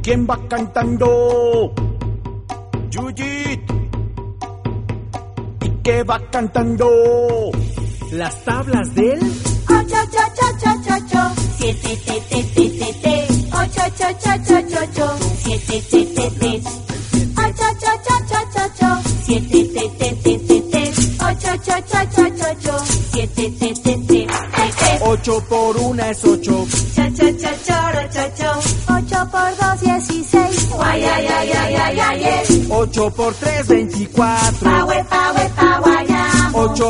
¿Quién va cantando? Yuyit. ¿Y qué va cantando? Las tablas del 8, 7, 8, 7, 7, 8 por 1 es 8. 8 por 2, 16. 8 por 3, 24. 8